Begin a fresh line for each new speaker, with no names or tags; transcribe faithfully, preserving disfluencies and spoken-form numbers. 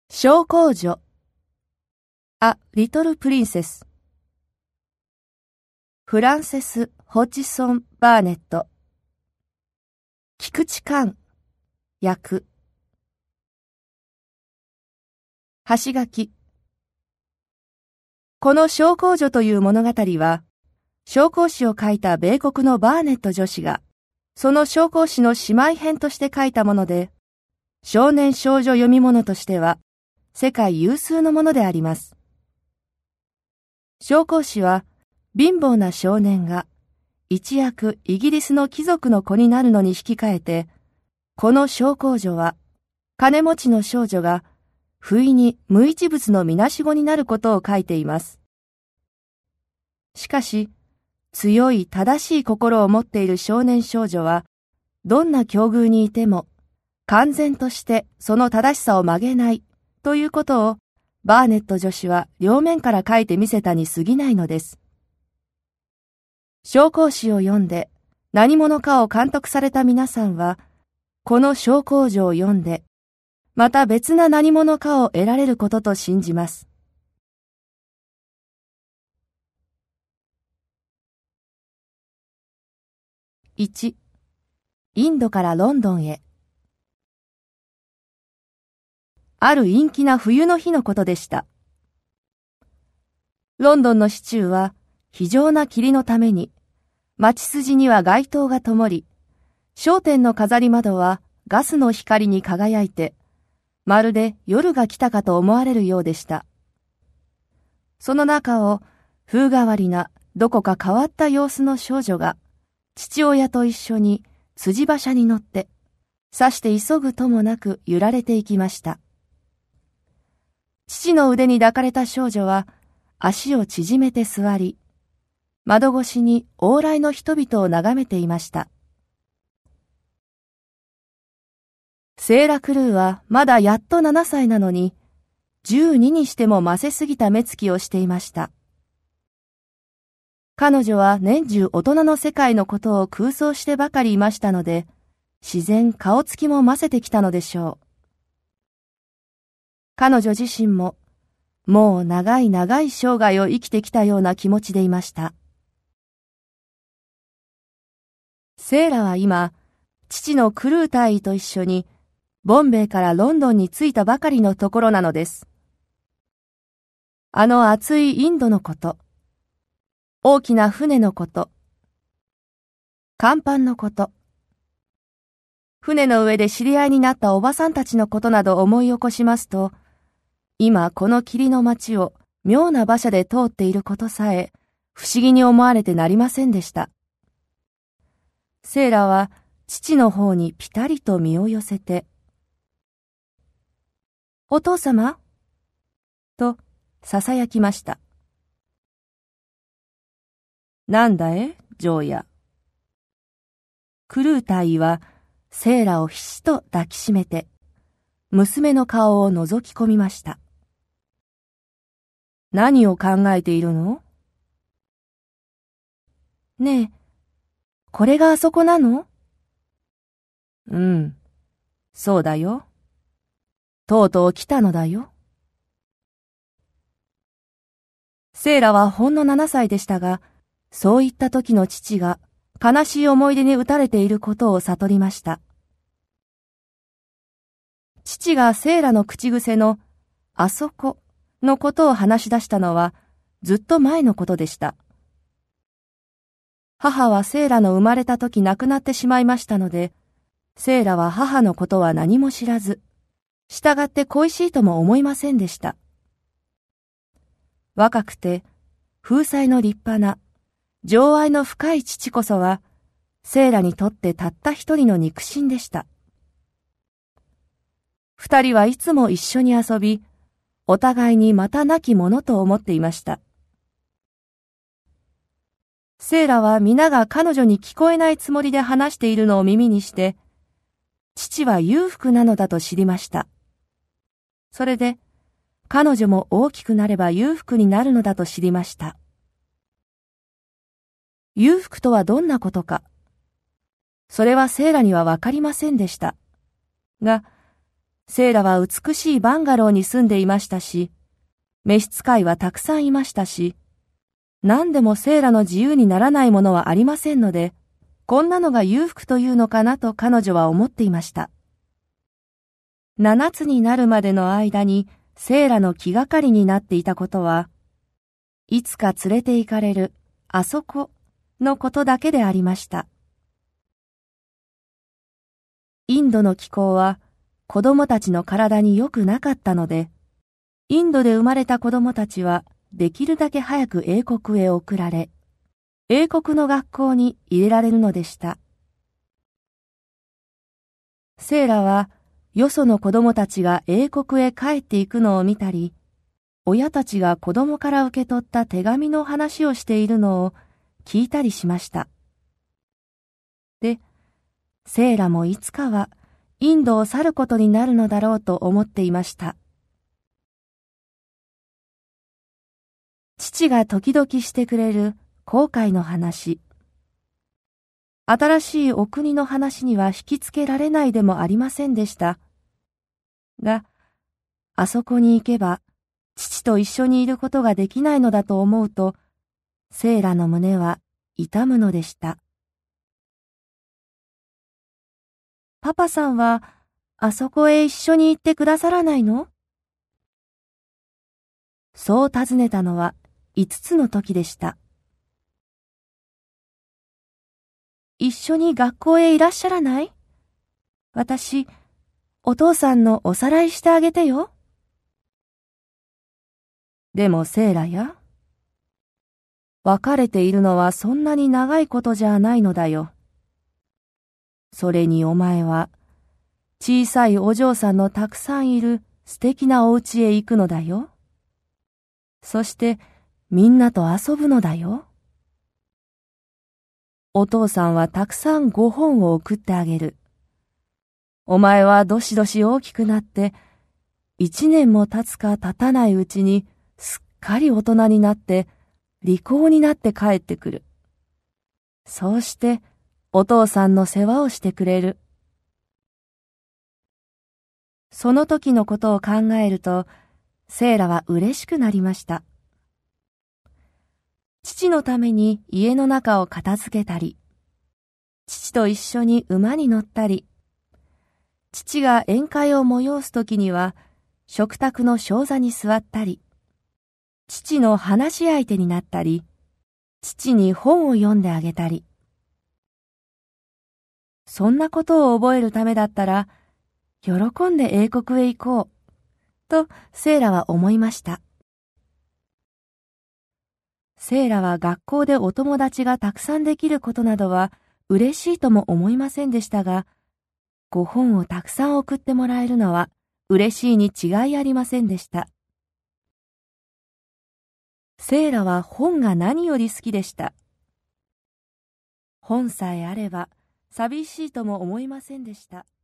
小公女 A Little Princess フランセス・ホジソン・バーネット菊池寛訳橋書この小公女という物語は、小公詩を書いた米国のバーネット女子が、その小公詩の姉妹編として書いたもので、少年少女読み物としては、世界有数のものであります。小公詩は、貧乏な少年が、一躍イギリスの貴族の子になるのに引き換えて、この小公女は、金持ちの少女が、不意に無一物のみなしごになることを書いています。しかし、強い正しい心を持っている少年少女は、どんな境遇にいても、完全としてその正しさを曲げないということを、バーネット女子は両面から書いてみせたに過ぎないのです。小公詩を読んで何者かを監督された皆さんは、この小公女を読んで、また別な何者かを得られることと信じます。いち、インドからロンドンへ。ある陰気な冬の日のことでした。ロンドンの市中は非常な霧のために、街筋には街灯が灯り、商店の飾り窓はガスの光に輝いて、まるで夜が来たかと思われるようでした。その中を風変わりなどこか変わった様子の少女が、父親と一緒に辻馬車に乗って、さして急ぐともなく揺られていきました。父の腕に抱かれた少女は足を縮めて座り、窓越しに往来の人々を眺めていました。セーラ・クルーはまだやっとななさいなのに、じゅうににしてもませすぎた目つきをしていました。彼女は年中大人の世界のことを空想してばかりいましたので、自然顔つきもませてきたのでしょう。彼女自身も、もう長い長い生涯を生きてきたような気持ちでいました。セーラは今、父のクルー大尉と一緒に、ボンベイからロンドンに着いたばかりのところなのです。あの暑いインドのこと、大きな船のこと、甲板のこと、船の上で知り合いになったおばさんたちのことなど思い起こしますと、今この霧の街を妙な馬車で通っていることさえ不思議に思われてなりませんでした。セーラは父の方にぴたりと身を寄せて、お父様と囁きました。なんだえ、ジョーヤ。クルー大尉はセーラをひしと抱きしめて、娘の顔を覗き込みました。何を考えているの？ねえ、これがあそこなの？うん、そうだよ。とうとう来たのだよ。セーラはほんのななさいでしたが、そういった時の父が悲しい思い出に打たれていることを悟りました。父がセーラの口癖のあそこのことを話し出したのはずっと前のことでした。母はセーラの生まれた時亡くなってしまいましたので、セーラは母のことは何も知らず、従って恋しいとも思いませんでした。若くて、風采の立派な、情愛の深い父こそは、セーラにとってたった一人の肉親でした。二人はいつも一緒に遊び、お互いにまたなきものと思っていました。セーラは皆が彼女に聞こえないつもりで話しているのを耳にして、父は裕福なのだと知りました。それで、彼女も大きくなれば裕福になるのだと知りました。裕福とはどんなことか。それはセーラにはわかりませんでした。が、 セーラは美しいバンガローに住んでいましたし、召使いはたくさんいましたし、何でもセーラの自由にならないものはありませんので、こんなのが裕福というのかなと彼女は思っていました。七つになるまでの間にセーラの気がかりになっていたことは、いつか連れて行かれるあそこのことだけでありました。インドの気候は子供たちの体に良くなかったので、インドで生まれた子供たちはできるだけ早く英国へ送られ、英国の学校に入れられるのでした。セーラはよその子供たちが英国へ帰っていくのを見たり、親たちが子供から受け取った手紙の話をしているのを聞いたりしました。で、セーラもいつかはインドを去ることになるのだろうと思っていました。父が時々してくれる航海の話。新しいお国の話には引きつけられないでもありませんでした。が、あそこに行けば父と一緒にいることができないのだと思うと、セーラの胸は痛むのでした。パパさんはあそこへ一緒に行ってくださらないの？そう尋ねたのは五つの時でした。一緒に学校へいらっしゃらない？私、お父さんのおさらいしてあげてよ。でもセーラや、別れているのはそんなに長いことじゃないのだよ。それにお前は、小さいお嬢さんのたくさんいる素敵なお家へ行くのだよ。そしてみんなと遊ぶのだよ。お父さんはたくさんご本を送ってあげる。お前はどしどし大きくなって、一年も経つか経たないうちにすっかり大人になって、利口になって帰ってくる。そうしてお父さんの世話をしてくれる。その時のことを考えると、セーラは嬉しくなりました。父のために家の中を片付けたり、父と一緒に馬に乗ったり、父が宴会を催す時には食卓の正座に座ったり、父の話し相手になったり、父に本を読んであげたり。そんなことを覚えるためだったら、喜んで英国へ行こう、とセーラは思いました。セーラは学校でお友達がたくさんできることなどは嬉しいとも思いませんでしたが、ご本をたくさん送ってもらえるのは嬉しいに違いありませんでした。セーラは本が何より好きでした。本さえあれば寂しいとも思いませんでした。